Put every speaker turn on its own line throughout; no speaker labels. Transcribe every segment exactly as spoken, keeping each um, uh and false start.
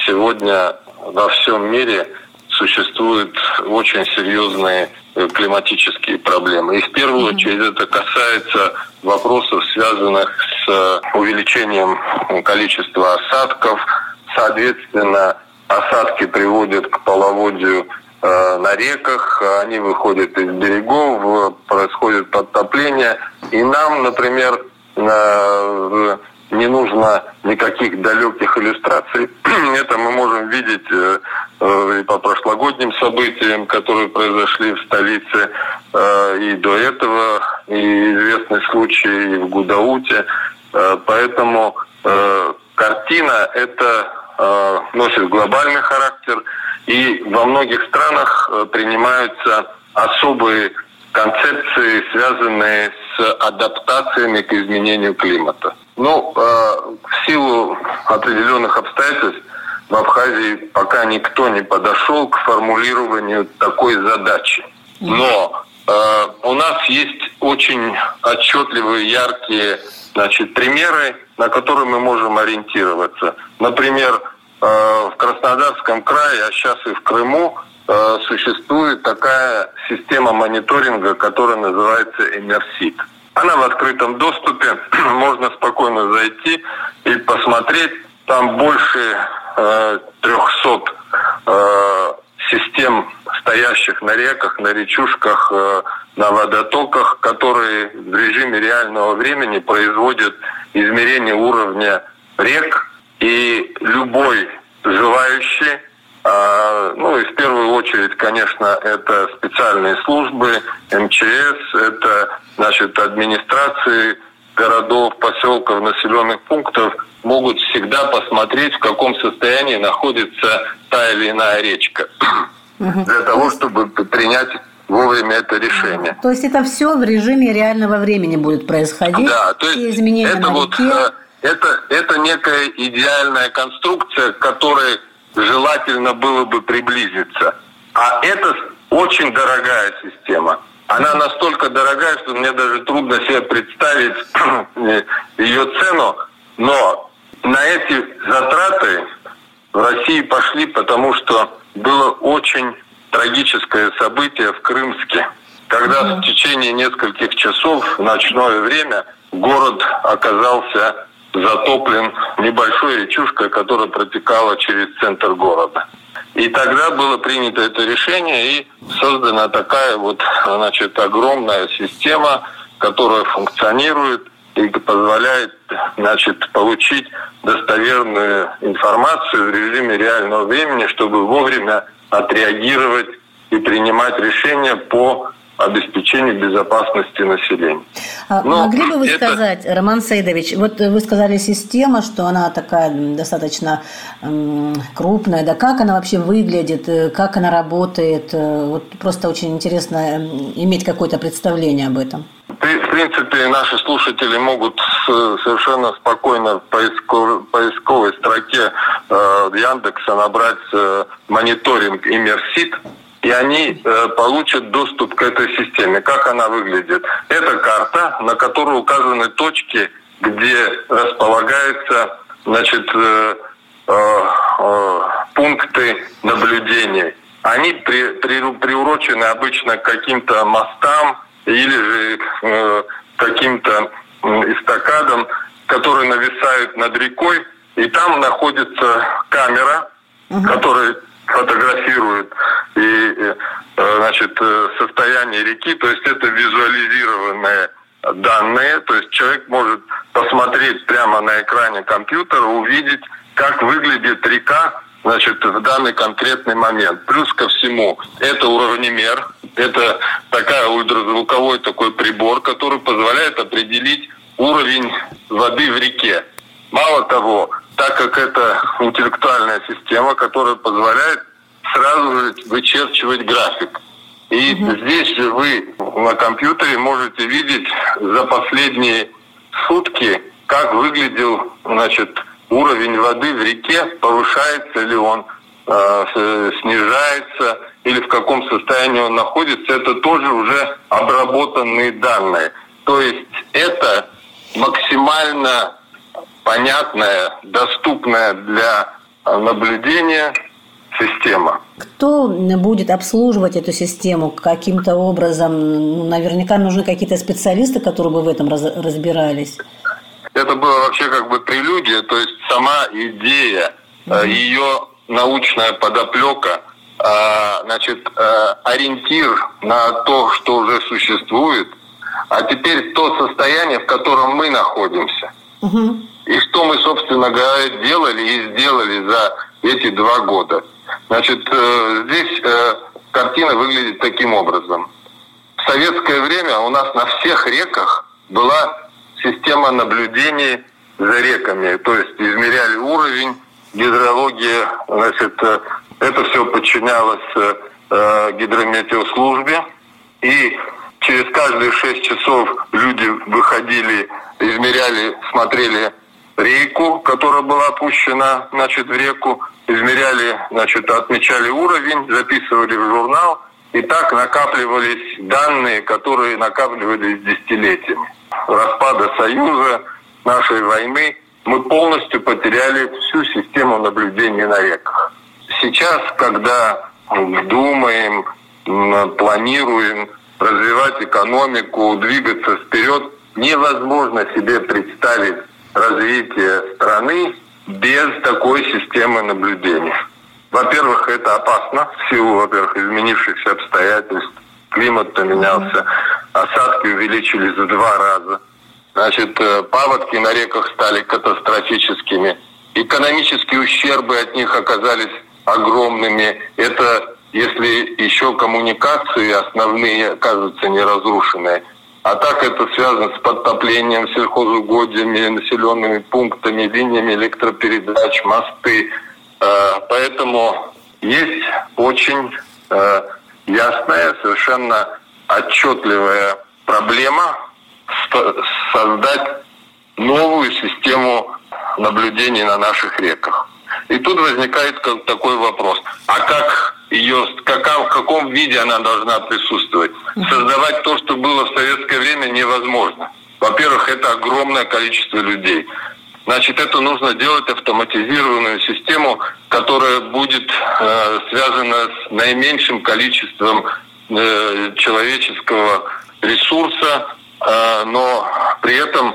сегодня во всем мире существуют очень серьезные климатические проблемы. И в первую mm-hmm. очередь это касается вопросов, связанных с увеличением количества осадков. Соответственно, осадки приводят к половодью э, на реках, они выходят из берегов, происходит подтопление. И нам, например, э, не нужно никаких далеких иллюстраций. Это мы можем видеть э, э, по прошлогодним событиям, которые произошли в столице, э, и до этого, и известный случай и в Гудауте. Э, поэтому э, картина эта э, носит глобальный характер, и во многих странах э, принимаются особые концепции, связанные с адаптациями к изменению климата. Ну, э, в силу определенных обстоятельств в Абхазии пока никто не подошел к формулированию такой задачи. Но э, у нас есть очень отчетливые, яркие, значит, примеры, на которые мы можем ориентироваться. Например, э, в Краснодарском крае, а сейчас и в Крыму, э, существует такая система мониторинга, которая называется Эмерсит. Она в открытом доступе, можно спокойно зайти и посмотреть. Там больше э, трехсот э, систем, стоящих на реках, на речушках, э, на водотоках, которые в режиме реального времени производят измерение уровня рек. И любой желающий, э, ну и в первую очередь, конечно, это специальные службы, эм че эс, это, значит, администрации городов, поселков, населенных пунктов, могут всегда посмотреть, в каком состоянии находится та или иная речка, угу. для того, чтобы принять вовремя это решение.
То есть это все в режиме реального времени будет происходить?
Да, то есть изменения это, вот, это, это некая идеальная конструкция, к которой желательно было бы приблизиться. А это очень дорогая система. Она настолько дорогая, что мне даже трудно себе представить ее цену, но на эти затраты в России пошли, потому что было очень трагическое событие в Крымске, когда mm-hmm. в течение нескольких часов в ночное время город оказался затоплен небольшой речушкой, которая протекала через центр города. И тогда было принято это решение, и создана такая вот, значит, огромная система, которая функционирует и позволяет, значит, получить достоверную информацию в режиме реального времени, чтобы вовремя отреагировать и принимать решения по обеспечению безопасности населения.
А Но могли бы вы это... сказать, Роман Саидович, вот вы сказали система, что она такая достаточно м, крупная, да, как она вообще выглядит, как она работает, вот просто очень интересно иметь какое-то представление об этом.
В принципе, наши слушатели могут совершенно спокойно в поисковой, поисковой строке э, Яндекса набрать э, мониторинг Эмерсит, и они э, получат доступ к этой системе. Как она выглядит? Это карта, на которой указаны точки, где располагаются, значит, э, э, э, пункты наблюдений. Они при, при, приурочены обычно к каким-то мостам или же э, каким-то э, эстакадам, которые нависают над рекой, и там находится камера, угу. которая фотографирует и, значит, состояние реки, то есть это визуализированные данные, то есть человек может посмотреть прямо на экране компьютера, увидеть, как выглядит река, значит, в данный конкретный момент. Плюс ко всему, это уровнемер, это такая ультразвуковой такой прибор, который позволяет определить уровень воды в реке. Мало того, так как это интеллектуальная система, которая позволяет сразу же вычерчивать график. И угу. здесь вы на компьютере можете видеть за последние сутки, как выглядел, значит, уровень воды в реке, повышается ли он, э, снижается, или в каком состоянии он находится. Это тоже уже обработанные данные. То есть это максимально понятная, доступная для наблюдения система.
Кто будет обслуживать эту систему каким-то образом? Наверняка нужны какие-то специалисты, которые бы в этом раз, разбирались.
Это было вообще как бы прелюдия, то есть сама идея, mm-hmm. ее научная подоплека, значит, ориентир на то, что уже существует, а теперь то состояние, в котором мы находимся. Mm-hmm. И что мы, собственно говоря, делали и сделали за эти два года. Значит, здесь картина выглядит таким образом. В советское время у нас на всех реках была система наблюдений за реками. То есть измеряли уровень, гидрология, значит, это все подчинялось гидрометеослужбе. И через каждые шесть часов люди выходили, измеряли, смотрели рейку, которая была опущена, значит, в реку, измеряли, значит, отмечали уровень, записывали в журнал, и так накапливались данные, которые накапливались десятилетиями. Распада Союза, нашей войны, мы полностью потеряли всю систему наблюдения на реках. Сейчас, когда думаем, планируем развивать экономику, двигаться вперед, невозможно себе представить развитие страны без такой системы наблюдения. Во-первых, это опасно в силу, во-первых, изменившихся обстоятельств. Климат поменялся, осадки увеличились в два раза. Значит, паводки на реках стали катастрофическими. Экономические ущербы от них оказались огромными. Это если еще коммуникации основные окажутся не разрушенные. А так это связано с подтоплением, сельхозугодьями, населенными пунктами, линиями электропередач, мосты. Поэтому есть очень ясная, совершенно отчетливая проблема создать новую систему наблюдений на наших реках. И тут возникает такой вопрос. А как ее, как, в каком виде она должна присутствовать? Создавать то, что было в советское время, невозможно. Во-первых, это огромное количество людей. Значит, это нужно делать автоматизированную систему, которая будет э, связана с наименьшим количеством э, человеческого ресурса, э, но при этом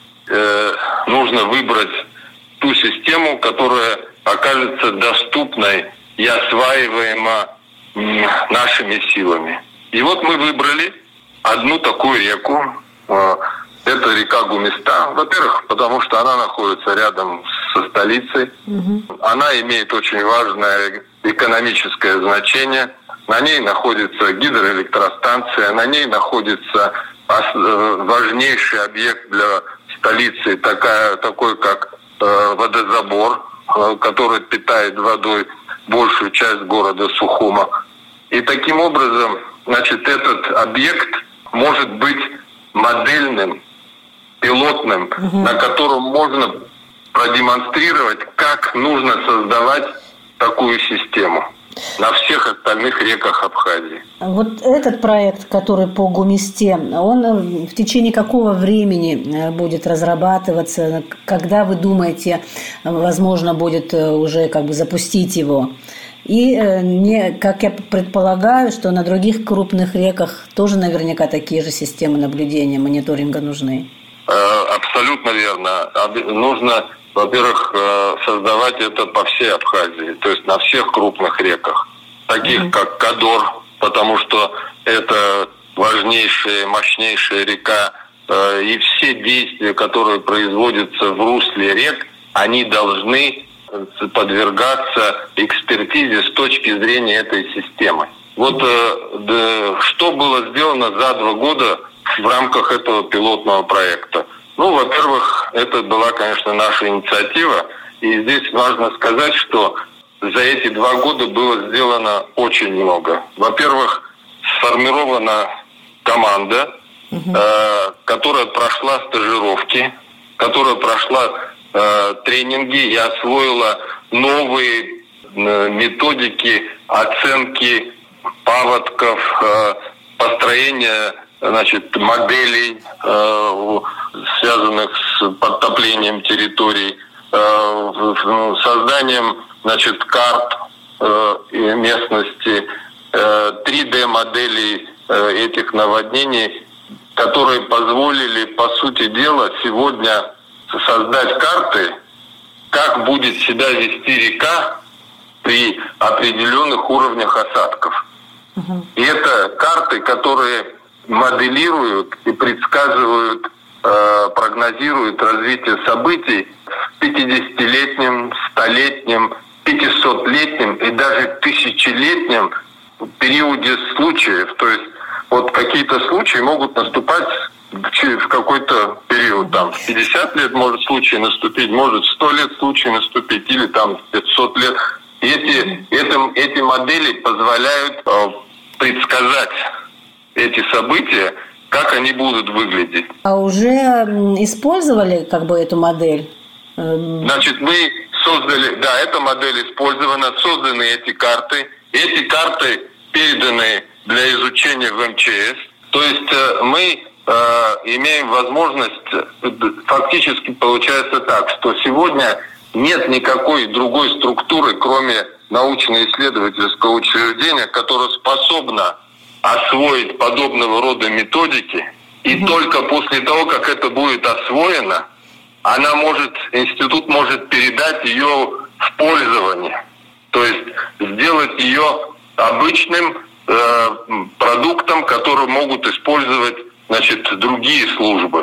э, нужно выбрать ту систему, которая окажется доступной и осваиваема э, нашими силами. И вот мы выбрали одну такую реку. Э, Это река Гумиста. Во-первых, потому что она находится рядом со столицей. Угу. Она имеет очень важное экономическое значение. На ней находится гидроэлектростанция, на ней находится важнейший объект для столицы, такая, такой как э, водозабор, э, который питает водой большую часть города Сухума. И таким образом, значит, этот объект может быть модельным, пилотным, угу. на котором можно продемонстрировать, как нужно создавать такую систему на всех остальных реках Абхазии.
Вот этот проект, который по Гумисте, он в течение какого времени будет разрабатываться? Когда вы думаете, возможно, будет уже как бы запустить его? И, не, как я предполагаю, что на других крупных реках тоже наверняка такие же системы наблюдения, мониторинга нужны.
Абсолютно верно. Нужно, во-первых, создавать это по всей Абхазии, то есть на всех крупных реках, таких mm-hmm. как Кадор, потому что это важнейшая, мощнейшая река, и все действия, которые производятся в русле рек, они должны подвергаться экспертизе с точки зрения этой системы. Вот что было сделано за два года в рамках этого пилотного проекта? Ну, во-первых, это была, конечно, наша инициатива. И здесь важно сказать, что за эти два года было сделано очень много. Во-первых, сформирована команда, угу. э, которая прошла стажировки, которая прошла э, тренинги и освоила новые э, методики оценки паводков, э, построения, значит, моделей, э, связанных с подтоплением территорий, э, созданием значит, карт э, местности, э, три дэ-моделей э, этих наводнений, которые позволили, по сути дела, сегодня создать карты, как будет себя вести река при определенных уровнях осадков. Угу. И это карты, которые моделируют и предсказывают, э, прогнозируют развитие событий в пятидесятилетнем, столетнем, пятисотлетнем и даже тысячелетнем периоде случаев. То есть вот какие-то случаи могут наступать в какой-то период. Там в пятьдесят лет может случай наступить, может в сто лет случай наступить, или там в пятьсот лет. И эти, эти, эти модели позволяют э, предсказать эти события, как они будут выглядеть.
А уже использовали как бы эту модель?
Значит, мы создали, да, эта модель использована, созданы эти карты. Эти карты переданы для изучения в эм че эс. То есть э, мы э, имеем возможность, фактически получается так, что сегодня нет никакой другой структуры, кроме научно-исследовательского учреждения, которая способна освоить подобного рода методики. И mm-hmm. только после того, как это будет освоено, она может, институт может передать ее в пользование. То есть сделать ее обычным э, продуктом, который могут использовать, значит, другие службы.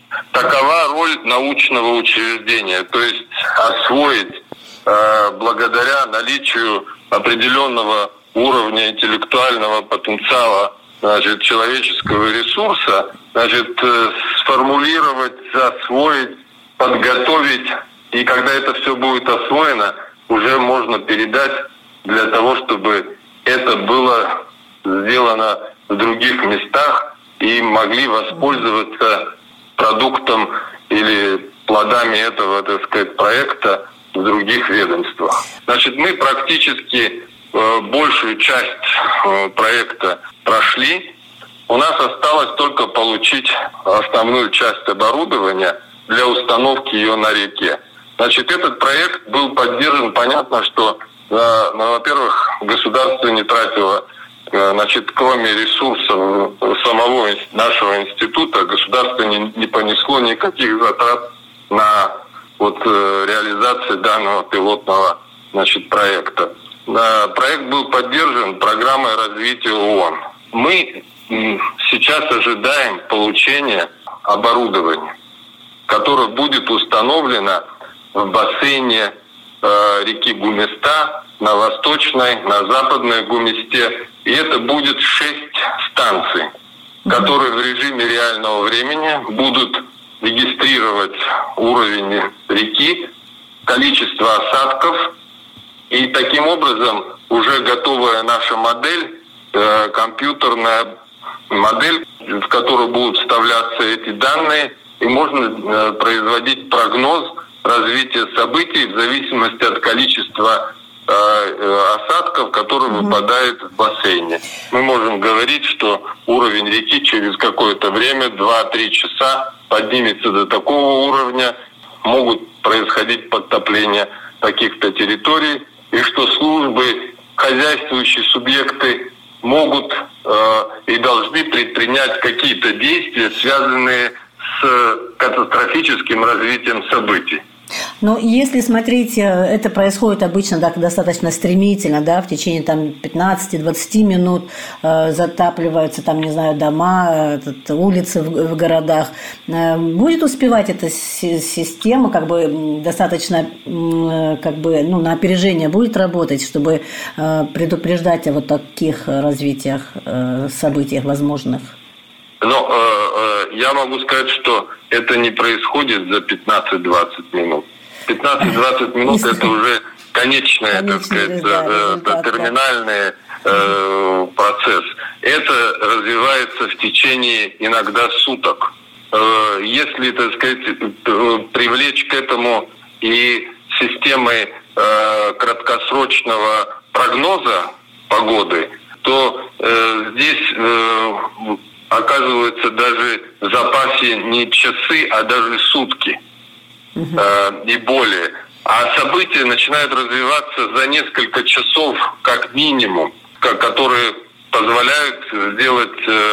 Такова роль научного учреждения. То есть освоить э, благодаря наличию определенного уровня интеллектуального потенциала, значит, человеческого ресурса, значит, э, сформулировать, освоить, подготовить. И когда это все будет освоено, уже можно передать для того, чтобы это было сделано в других местах и могли воспользоваться продуктом или плодами этого, так сказать, проекта в других ведомствах. Значит, мы практически э, большую часть э, проекта прошли. У нас осталось только получить основную часть оборудования для установки ее на реке. Значит, этот проект был поддержан, понятно, что, э, ну, во-первых, государство не тратило, э, значит, кроме ресурсов самого нашего института, государство не, не понесло никаких затрат на вот, э, реализацию данного пилотного, значит, проекта. Э, проект был поддержан программой развития ООН. Мы э, сейчас ожидаем получения оборудования, которое будет установлено в бассейне э, реки Гуместа, на восточной, на западной Гуместе. И это будет шесть станций, которые в режиме реального времени будут регистрировать уровень реки, количество осадков. И таким образом уже готовая наша модель, э, компьютерная модель, в которую будут вставляться эти данные, и можно э, производить прогноз развития событий в зависимости от количества э, э, осадков, которые mm-hmm. выпадают в бассейне. Мы можем говорить, что уровень реки через какое-то время, два-три часа, поднимется до такого уровня, могут происходить подтопления каких-то территорий, и что службы, хозяйствующие субъекты могут э, и должны предпринять какие-то действия, связанные с катастрофическим развитием событий.
Но если смотреть, это происходит обычно так, достаточно стремительно, да, в течение там пятнадцать-двадцать минут э, затапливаются там, не знаю, дома, этот, улицы в, в городах. Э, будет успевать эта система, как бы достаточно, э, как бы, ну, на опережение будет работать, чтобы э, предупреждать о вот таких развитиях, э, событиях возможных?
Но э, э, я могу сказать, что это не происходит за пятнадцать-двадцать минут. пятнадцать-двадцать минут – это уже конечный, так сказать, да, да, терминальный э, процесс. Это развивается в течение иногда суток. Э, если, так сказать, привлечь к этому и системы э, краткосрочного прогноза погоды, то э, здесь э, оказывается даже в запасе не часы, а даже сутки. Uh-huh. э, и более. А события начинают развиваться за несколько часов, как минимум, которые позволяют сделать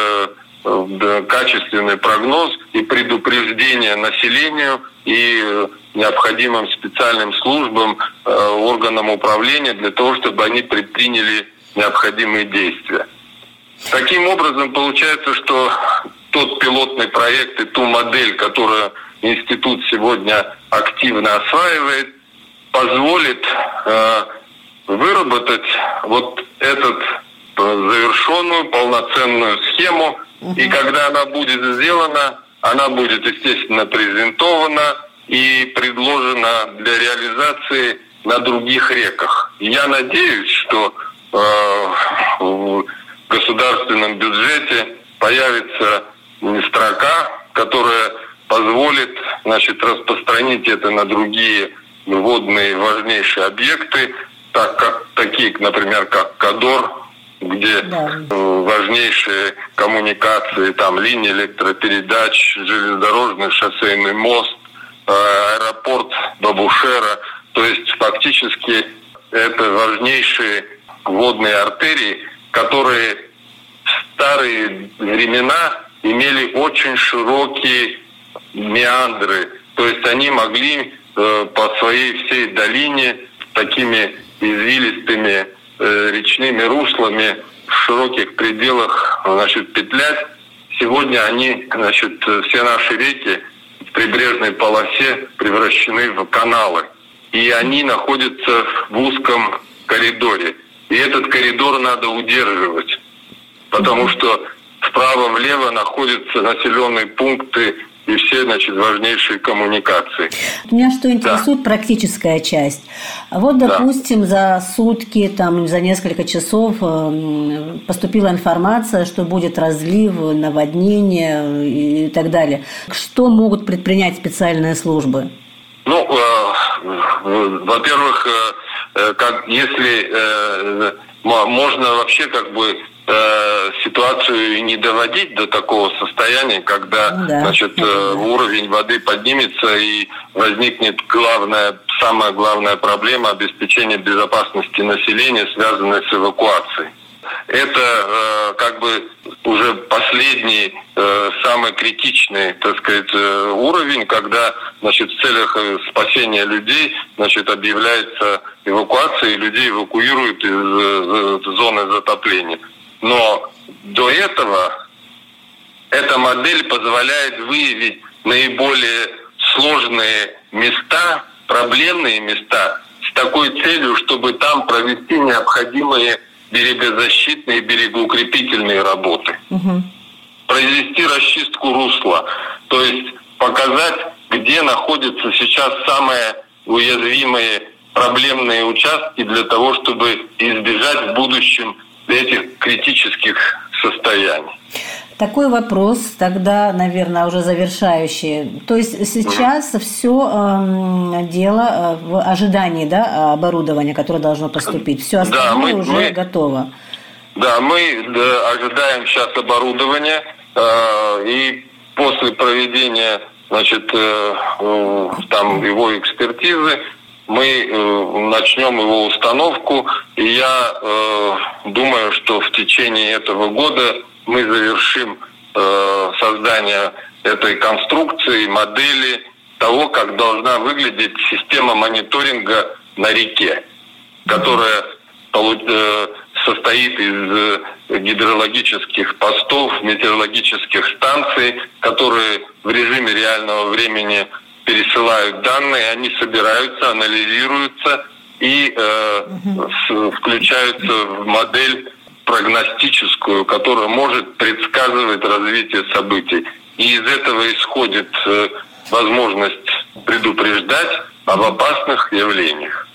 э, качественный прогноз и предупреждение населению и необходимым специальным службам, э, органам управления для того, чтобы они предприняли необходимые действия. Таким образом, получается, что тот пилотный проект и ту модель, которую институт сегодня активно осваивает, позволит э, выработать вот эту завершенную, полноценную схему. Uh-huh. И когда она будет сделана, она будет, естественно, презентована и предложена для реализации на других реках. И я надеюсь, что э, в государственном бюджете появится строка, которая позволит, значит, распространить это на другие водные важнейшие объекты, так как, такие, например, как Кадор, где да. важнейшие коммуникации, там линии электропередач, железнодорожный шоссейный мост, аэропорт Бабушера. То есть фактически это важнейшие водные артерии, которые в старые времена имели очень широкие меандры. То есть они могли э, по своей всей долине такими извилистыми э, речными руслами в широких пределах, значит, петлять. Сегодня они, значит, все наши реки в прибрежной полосе превращены в каналы. И они находятся в узком коридоре. И этот коридор надо удерживать, потому что вправо-влево находятся населенные пункты и все, значит, важнейшие коммуникации.
Меня что интересует, да. практическая часть. Вот, допустим, да. за сутки, там, за несколько часов поступила информация, что будет разлив, наводнение и так далее. Что могут предпринять специальные службы?
Ну, э, во-первых, э, как, если э, можно вообще как бы э, ситуацию не доводить до такого состояния, когда ну, да. значит, э, уровень воды поднимется и возникнет главная, самая главная проблема обеспечения безопасности населения, связанная с эвакуацией. Это э, как бы уже последний, э, самый критичный, так сказать, э, уровень, когда, значит, в целях спасения людей, значит, объявляется эвакуация, и людей эвакуируют из э, зоны затопления. Но до этого эта модель позволяет выявить наиболее сложные места, проблемные места, с такой целью, чтобы там провести необходимые берегозащитные, берегоукрепительные работы. Угу. Произвести расчистку русла, то есть показать, где находятся сейчас самые уязвимые проблемные участки для того, чтобы избежать в будущем этих критических состояний.
Такой вопрос тогда, наверное, уже завершающий. То есть сейчас mm. все э, дело в ожидании, да, оборудования, которое должно поступить. Все остальное да, мы, уже мы, готово.
Да, мы да, ожидаем сейчас оборудования, э, и после проведения, значит, э, э, там его экспертизы мы э, начнем его установку. И я э, думаю, что в течение этого года мы завершим э, создание этой конструкции, модели того, как должна выглядеть система мониторинга на реке, которая э, состоит из гидрологических постов, метеорологических станций, которые в режиме реального времени пересылают данные, они собираются, анализируются и э, с, включаются в модель прогностическую, которая может предсказывать развитие событий. И из этого исходит э, возможность предупреждать об опасных явлениях.